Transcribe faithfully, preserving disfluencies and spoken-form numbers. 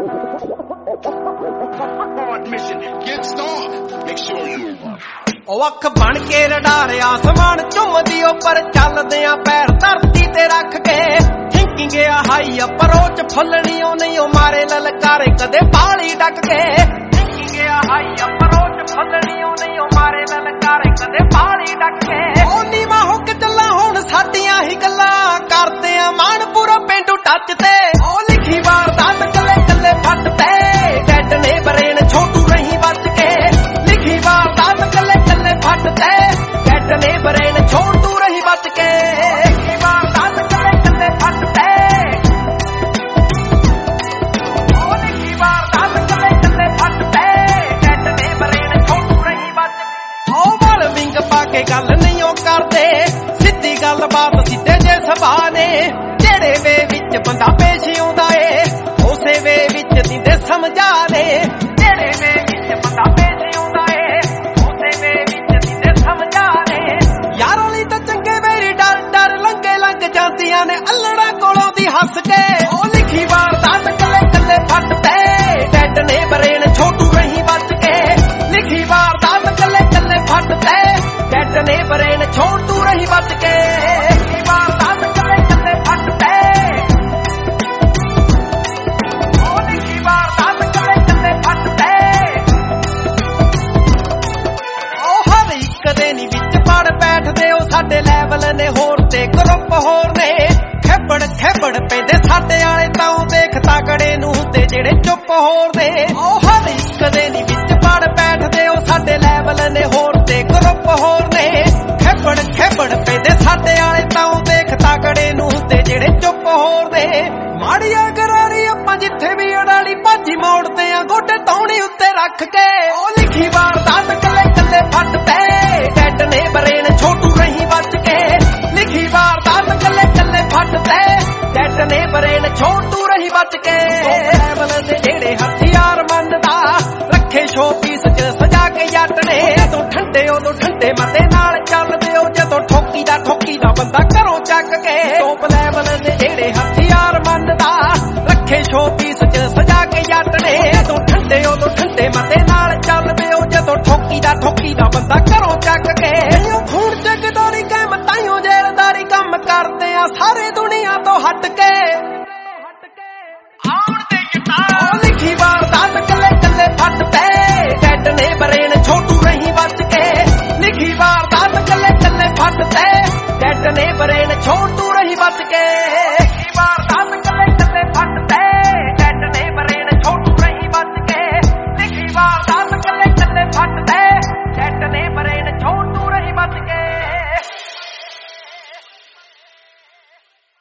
ਉਹ ਅੱਖ ਬਣ ਕੇ ਰਡਾਰ ਆਸਮਾਨ ਝੁੰਮਦੀ ਉੱਪਰ ਚੱਲਦੇ ਆ ਪੈਰ ਧਰਤੀ ਤੇ ਰੱਖ ਕੇ ਥਿੰਕਿੰਗ ਆ ਹਾਈ ਅਪਰੋਚ ਫੁੱਲਣੀ ਉਹ ਨਹੀਂ ਉਹ ਮਾਰੇ ਲਲਕਾਰੇ ਕਦੇ ਬਾਲੀ ਡੱਕ ਕੇ ਥਿੰਕਿੰਗ ਆ ਹਾਈ ਅਪਰੋਚ ਫੁੱਲਣੀ ਉਹ ਨਹੀਂ ਉਹ ਮਾਰੇ ਲਲਕਾਰੇ ਕਦੇ ਬਾਲੀ ਡੱਕ ਕੇ ਉਹ ਨੀਵਾਂ ਹੋ ਕੇ ਚੱਲਾਂ ਹੁਣ ਸਾਡੀਆਂ ਹੀ ਗੱਲਾਂ ਕਰਦੇ ਆ ਮਾਣ ਪੂਰਾ ਪਿੰਡੂ ਟੱਚ ਤੇ ਉਹ ਲਿਖੀ ਵਾਰਦਾਤ ਕੱਲੇ ਕੱਲੇ ਫੱਟ ਤੇ ਡੈਡ ਨੇ ਬਰੇਨ ਛੋਟੂ ਰਹੀ ਬਚ ਕੇ ਲਿਖੀ ਵਾਰਦਾਤ ਕੱਲੇ ਕੱਲੇ ਫੱਟ ਤੇ ਡੈਡ ਨੇ ਬਰੇਨ ਛੋਟੂ ਰਹੀ ਬਚ ਕੇ ਲਿਖੀ ਵਾਰਦਾਤ ਕੱਲੇ ਕੱਲੇ ਫੱਟ ਤੇ ਉਹ ਲਿਖੀ ਵਾਰਦਾਤ ਕੱਲੇ ਕੱਲੇ ਫੱਟ ਤੇ ਡੈਡ ਨੇ ਬਰੇਨ ਛੋਟੂ ਰਹੀ ਬਚ ਕੇ ਉਹ ਵਾਲ ਵਿੰਗ ਪਾ ਕੇ ਗੱਲ ਨਹੀਂ ਉਹ ਕਰਦੇ ਸਿੱਧੀ ਗੱਲਬਾਤ ਸਿੱਧੇ ਜੇ ਸੁਭਾਅ ਨੇ ਜਿਹੜੇ ਵੇ ਵਿੱਚ ਬੰਦਾ ਪੇਸ਼ ਆਉਂਦਾ ਏ ਉਸੇ ਵੇ ਵਿੱਚ ਦਿੰਦੇ ਸਮਝਾ ਨੇ ਜਿਹੜੇ ਵੇ ਵਿੱਚ ਬੰਦਾ ਪੇਸ਼ ਆਉਂਦਾ ਏ ਉਸੇ ਵੇ ਵਿੱਚ ਦਿੰਦੇ ਸਮਝਾ ਨੇ ਯਾਰਾਂ ਲਈ ਤਾਂ ਚੰਗੇ ਮੇਰੀ ਡਰ ਡਰ ਲੰਘੇ ਲੰਘ ਜਾਂਦੀਆਂ ਨੇ ਅਲੜਾ ਕੋਲੋਂ ਦੀ ਹੱਸ ਕੇ ਉਹ ਲਿਖੀ ਵਾਰਦਾਤ ਕੱਲੇ ਕੱਲੇ ਫੱਟ ਤੇ ਡੈਡ ਨੇ ਬਰੇਨ ਛੋਟੂ ਰਹੀ ਬਚ ਕੇ ਲਿਖੀ ਵਾਰਦਾਤ ਕੱਲੇ ਕੱਲੇ ਫੱਟ ਤੇ ਡੈਡ ਨੇ ਬਰੇਨ ਛੋਟੂ ਰਹੀ ਬਚ ਕੇ ਲਿਖੀ ਵਾਰਦਾਤ ਕੱਲੇ ਕੱਲੇ ਫੱਟ ਤੇ ਬੈਠਦੇ ਉਹ ਸਾਡੇ ਲੈਵਲ ਨੇ ਹੋਰ ਤੇ ਗਰੁੱਪ ਹੋਰ ਨੇ ਖੇਬੜ ਖੇਬੜ ਪੈਂਦੇ ਸਾਡੇ ਵਾਲੇ ਤਾਂ ਦੇਖ ਤਾਕੜੇ ਨੂੰ ਤੇ ਜਿਹੜੇ ਚੁੱਪ ਹੋਰ ਨੇ ਉਹ ਹਰ ਇੱਕ ਦੇ ਨੀ ਵਿੱਚ ਪੜ ਬੈਠਦੇ ਉਹ ਸਾਡੇ ਲੈਵਲ ਨੇ ਹੋਰ ਤੇ ਗਰੁੱਪ ਹੋਰ ਨੇ ਖੇਬੜ ਖੇਬੜ ਪੈਂਦੇ ਸਾਡੇ ਵਾਲੇ ਤਾਂ ਦੇਖ ਤਾਕੜੇ ਨੂੰ ਤੇ ਜਿਹੜੇ ਚੁੱਪ ਹੋਰ ਨੇ ਮਾੜੀਆਂ ਗਰਾਰੀ ਆਪਾਂ ਜਿੱਥੇ ਵੀ ਅੜਾਲੀ ਭਾਜੀ ਮੋੜਦੇ ਆ ਗੋਡੇ ਤੌਣੀ ਉੱਤੇ ਰੱਖ ਕੇ ਉਹ ਲਿਖੀ ਵਾਰਦਾਤ ਕੱਲੇ ਕੱਲੇ ਫੱਟ ਤੇ ਡੈਡ ਨੇ ਬਰੇਨ ਛੋਟੂ ਰਹੀ ਬਚ ਕੇ ਲਿਖੀ ਵਾਰਦਾਤ ਕੱਲੇ ਕੱਲੇ ਫੱਟ ਤੇ ਡੈਡ ਨੇ ਬਰੇਨ ਛੋਟੂ ਰਹੀ ਬਚ ਕੇ ਲੈਵਲ ਦੇ ਜਿਹੜੇ ਹਥਿਆਰ ਮੰਨਦਾ ਰੱਖੇ ਸ਼ੋ ਪੀਸ ਚ ਸਜਾ ਕੇ ਜੱਟ ਨੇ ਜਦੋਂ ਠੰਡੇ ਉਦੋਂ ਠੰਡੇ ਮਤੇ ਨਾਲ ਚੱਲਦੇ ਉਹ ਜਦੋਂ ਠੋਕੀ ਦਾ ਠੋਕੀ ਦਾ ਬੰਦਾ ਘਰੋਂ ਚੱਕ ਕੇ ਟੋਪ ਲੈਵਲ ਦੇ ਜਿਹੜੇ ਹਥਿਆਰ ਮੰਨਦਾ ਰੱਖੇ ਸ਼ੋ ਪੀਸ ਚ ਸਜਾ ਕੇ ਜੱਟ ਨੇ ਜਦੋਂ ਠੰਡੇ ਉਦੋਂ ਠੰਡੇ ਮਤੇ ਨਾਲ ਚੱਲਦੇ ਉਹ ਜਦੋਂ ਠੋਕੀ ਦਾ ਠੋਕੀ ਦਾ ਬੰਦਾ ਘਰੋਂ ਚੱਕ ਕੇ ਖੂਨ ਜਗਦਾਰੀ ਕਾਇਮ ਤਾਈਓ ਜੇਲਦਾਰੀ ਕੰਮ ਕਰਦੇ ਆ ਸਾਰੇ ਦੁਨੀਆ ਤੋਂ ਹਟ ਕੇ ਆਉਣ ਦੇ ਗਿਟਾਰ ਲਿਖੀ ਵਾਰਦਾਤ ਕੱਲੇ ਕੱਲੇ ਫੱਟ ਤੇ ਡੈਡ ਨੇ ਬਰੇਨ ਛੋਟੂ ਰਹੀ ਬਚ ਕੇ ਲਿਖੀ ਵਾਰਦਾਤ ਕੱਲੇ ਕੱਲੇ ਫੱਟ ਤੇ ਡੈਡ ਨੇ ਬਰੇਨ ਛੋਟੂ ਰਹੀ ਬਚ ਕੇ